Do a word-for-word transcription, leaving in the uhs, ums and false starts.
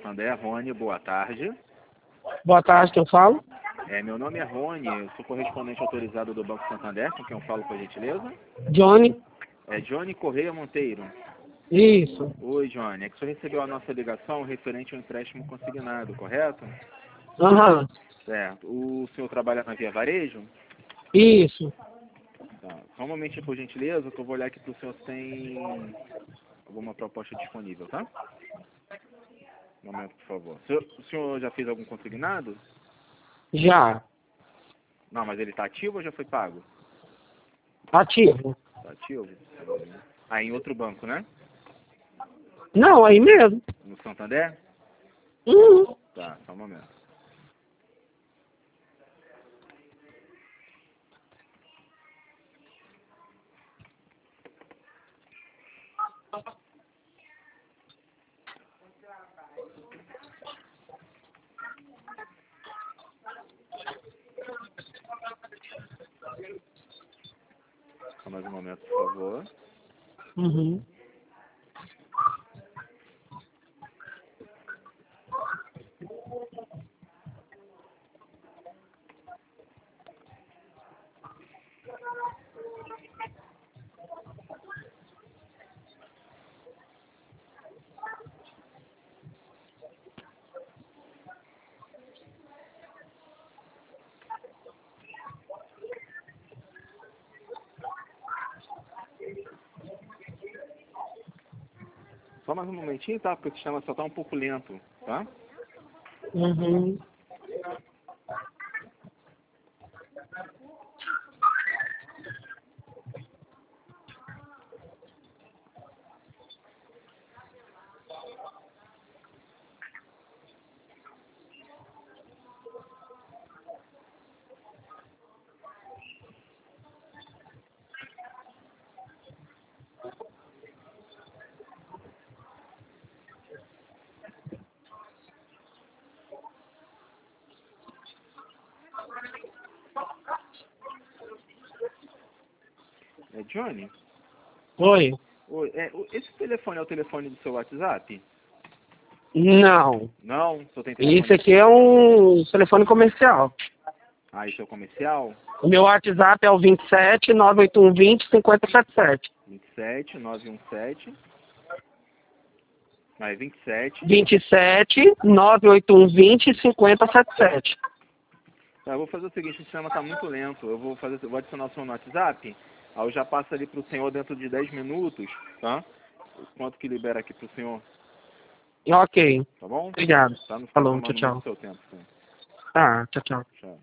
Santander. Rony, boa tarde. Boa tarde, quem eu falo? É, meu nome é Rony, eu sou correspondente autorizado do Banco Santander, com quem eu falo, por gentileza. Johnny? É Johnny Correia Monteiro. Isso. Oi, Johnny. É que o senhor recebeu a nossa ligação referente ao empréstimo consignado, correto? Aham. Certo. O senhor trabalha na Via Varejo? Isso. Tá. Só um momentinho, por gentileza, que eu vou olhar aqui para o senhor se tem alguma proposta disponível, tá? Um momento, por favor. O senhor, o senhor já fez algum consignado? Já. Não, mas ele está ativo ou já foi pago? Ativo. Está ativo? Ah, em outro banco, né? Não, aí mesmo. No Santander? Uhum. Tá, só um momento. Só mais um momento, por favor. Uhum. Só mais um momentinho, tá? Porque o sistema só tá um pouco lento, tá? Uhum. É Johnny? Oi. Oi, é, o- esse telefone é o telefone do seu WhatsApp? Não. Não? O senhor tem Isso telefone? aqui é um telefone comercial. Ah, isso é o comercial? O meu WhatsApp é o vinte e sete, nove oito um, vinte, cinquenta e setenta e sete. vinte e sete, nove um sete. Ah, é vinte e sete. vinte e sete, nove oito um, vinte, cinquenta e setenta e sete. Tá, eu vou fazer o seguinte, o sistema está muito lento. Eu vou fazer, eu vou adicionar o senhor no WhatsApp. Aí eu já passo ali para o senhor dentro de dez minutos, tá? Quanto que libera aqui para o senhor, Ok. tá bom? Obrigado. Tá, não ficar Falou, tchau, tomando muito tchau. seu tempo, sim. Tá, tchau, tchau. Tchau.